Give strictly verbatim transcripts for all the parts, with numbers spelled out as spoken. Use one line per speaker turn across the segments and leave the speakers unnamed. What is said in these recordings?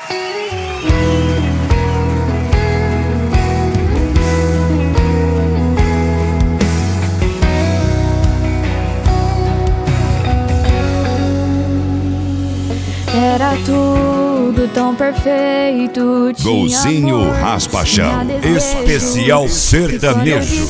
Era tudo tão perfeito.
Golzinho Raspachão, especial sertanejo.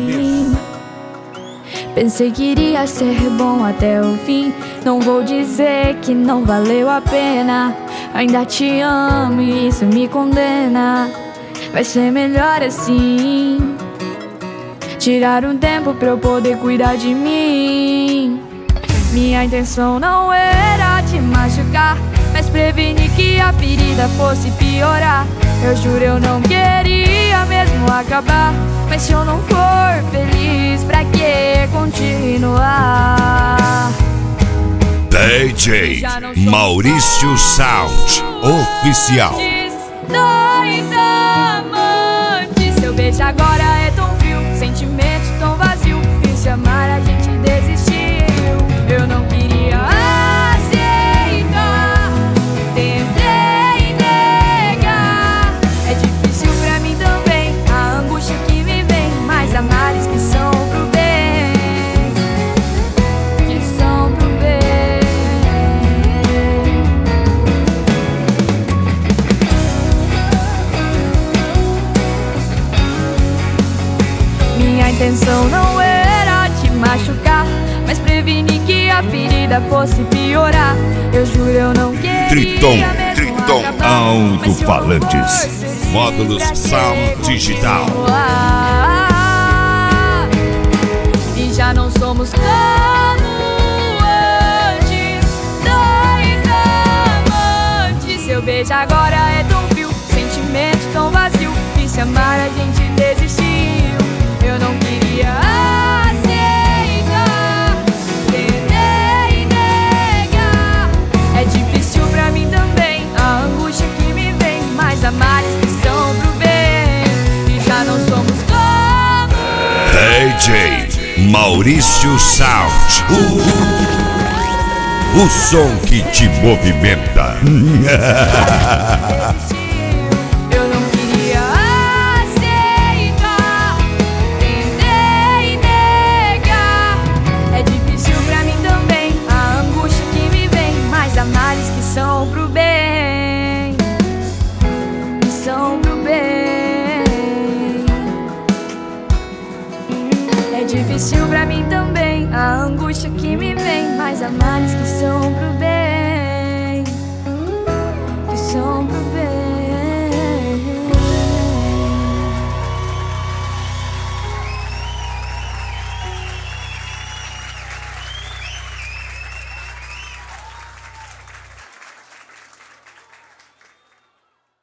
Pensei que iria ser bom até o fim. Não vou dizer que não valeu a pena. Ainda te amo e isso me condena. Vai ser melhor assim. Tirar um tempo pra eu poder cuidar de mim. Minha intenção não era te machucar, mas preveni que a ferida fosse piorar. Eu juro eu não queria mesmo acabar, mas se eu não for feliz, pra que continuar?
D J Maurício Sound Oficial.
Dois amantes, seu beijo agora é tão frio, sentimento tão vazio. E se amar a gente desistiu? Eu não queria aceitar, tentei negar. É difícil pra mim também, a angústia que me vem, mas há males que são pro bem, que são pro bem. Minha intenção não era te machucar, mas preveni que a ferida fosse piorar. Eu juro eu não queria
Triton,
mesmo
Triton
acabar,
Alto-Falantes, módulos Sound Digital.
E já não somos como antes, dois amantes. Seu beijo agora é tão frio, sentimento tão vazio. E se amar a gente desistiu? Eu não queria aceitar, tentei negar. É difícil pra mim também, a angústia que me vem, mas há males que são pro bem. E já não somos como
D J Maurício Sound, o, o som que te movimenta.